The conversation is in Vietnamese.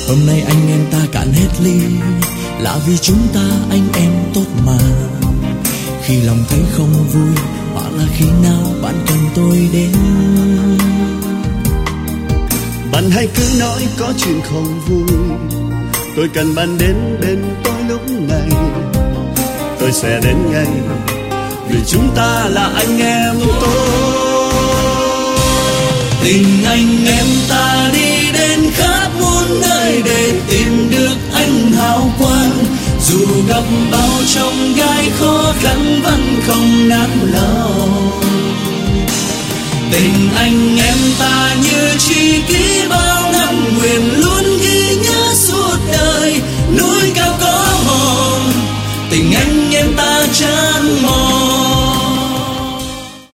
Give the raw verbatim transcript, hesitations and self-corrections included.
Hôm nay anh em ta cạn hết ly là vì chúng ta anh em tốt mà. Khi lòng thấy không vui hoặc là khi nào bạn cần tôi đến, bạn hãy cứ nói có chuyện không vui, tôi cần bạn đến bên tôi lúc này. Tôi sẽ đến ngay vì chúng ta là anh em tốt. Tình anh em ta đi đến khắp muôn nơi để tìm được anh hào quang. Dù gặp bao trong gai khó khăn vẫn không nản lòng. Tình anh em ta như tri kỷ bao năm, nguyện luôn ghi nhớ suốt đời. Núi cao có hồn, tình anh em ta trái